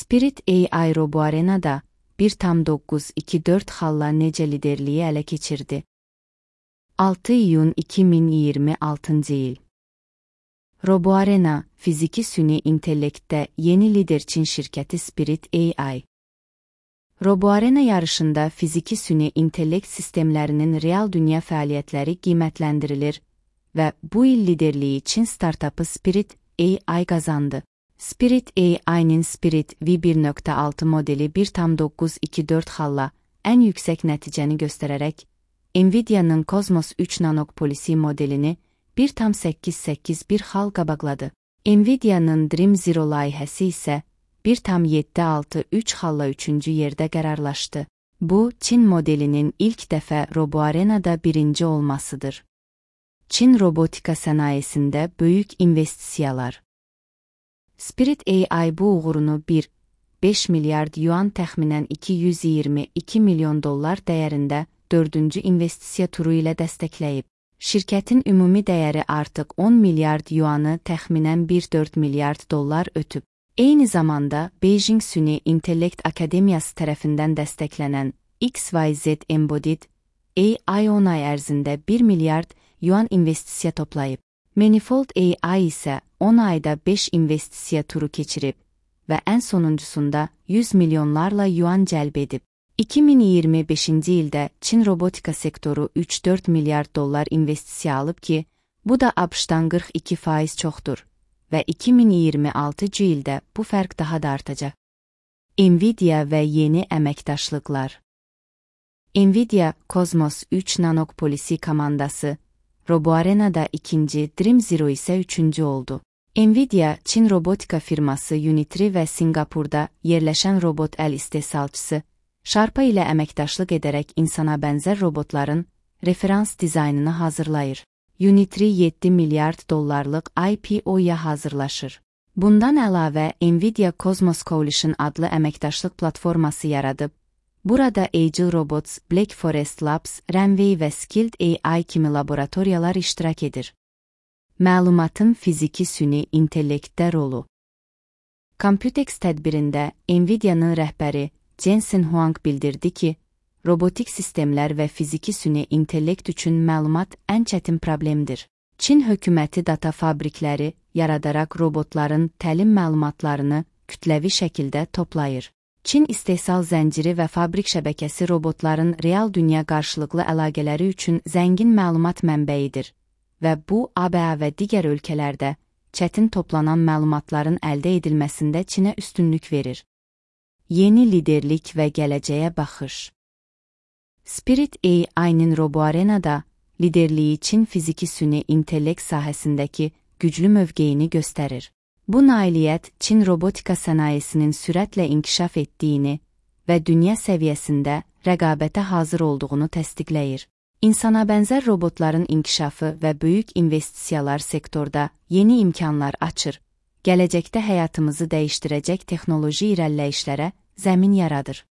Spirit AI RoboArena'da 1,924 xalla necə liderliyi ələ keçirdi? 6 iyun 2026 il. RoboArena, fiziki süni intellektdə yeni lider Çin şirkəti Spirit AI. RoboArena yarışında fiziki süni intellekt sistemlərinin real dünya fəaliyyətləri qiymətləndirilir və bu il liderliyi Çin startapı Spirit AI qazandı. Spirit AI'nin Spirit V1.6 modeli 1,924 xalla ən yüksək nəticəni göstərərək, Nvidia'nın Cosmos 3 Nanopolisi modelini 1,881 xal qabaqladı. Nvidia'nın Dream Zero layihəsi isə 1,763 xalla 3-cü yerdə qərarlaşdı. Bu, Çin modelinin ilk dəfə RoboArena'da birinci olmasıdır. Çin robotika sənayesində böyük investisiyalar. Spirit AI bu uğurunu 5 milyard yuan təxminən 222 milyon dollar dəyərində 4-cü investisiya turu ilə dəstəkləyib. Şirkətin ümumi dəyəri artıq 10 milyard yuanı təxminən 1,4 milyard dollar ötüb. Eyni zamanda Beijing Süni İntellekt Akademiyası tərəfindən dəstəklənən XYZ Embodied AI 10 ay ərzində 1 milyard yuan investisiya toplayıb. Manifold AI isə 10 ayda 5 investisiya turu keçirib və ən sonuncusunda 100 milyonlarla yuan cəlb edib. 2025-ci ildə Çin robotika sektoru 3-4 milyard dollar investisiya alıb ki, bu da ABŞ-dan 42% çoxdur və 2026-cı ildə bu fərq daha da artacaq. Nvidia və yeni əməkdaşlıqlar. Nvidia Cosmos 3 Nanopolisi komandası, RoboArena'da ikinci, Dream Zero isə üçüncü oldu. Nvidia, Çin robotika firması Unitree və Singapurda yerləşən robot əl istehsalçısı, Sharpa ilə əməkdaşlıq edərək insana bənzər robotların referans dizaynını hazırlayır. Unitree 7 milyard dollarlıq IPO-ya hazırlaşır. Bundan əlavə, Nvidia Cosmos Coalition adlı əməkdaşlıq platforması yaradıb. Burada Agile Robots, Black Forest Labs, Runway və Skilled AI kimi laboratoriyalar iştirak edir. Məlumatın fiziki süni intellektdə rolu. Computex tədbirində Nvidia'nın rəhbəri Jensen Huang bildirdi ki, robotik sistemlər və fiziki süni intellekt üçün məlumat ən çətin problemdir. Çin hökuməti data fabrikləri yaradaraq robotların təlim məlumatlarını kütləvi şəkildə toplayır. Çin istehsal zənciri və fabrik şəbəkəsi robotların real dünya qarşılıqlı əlaqələri üçün zəngin məlumat mənbəyidir və bu, ABA və digər ölkələrdə çətin toplanan məlumatların əldə edilməsində Çinə üstünlük verir. Yeni liderlik və gələcəyə baxış. Spirit AI-nin RoboArena'da liderliyi Çin fiziki süni intellekt sahəsindəki güclü mövqeyini göstərir. Bu nailiyyət Çin robotika sənayesinin sürətlə inkişaf etdiyini və dünya səviyyəsində rəqabətə hazır olduğunu təsdiqləyir. İnsana bənzər robotların inkişafı və böyük investisiyalar sektorda yeni imkanlar açır, gələcəkdə həyatımızı dəyişdirəcək texnoloji irəliləyişlərə zəmin yaradır.